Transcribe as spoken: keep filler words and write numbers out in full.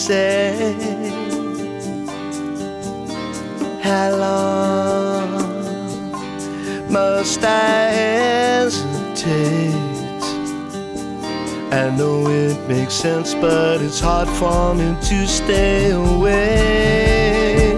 say, how long must I hesitate? I know it makes sense, but it's hard for me to stay away.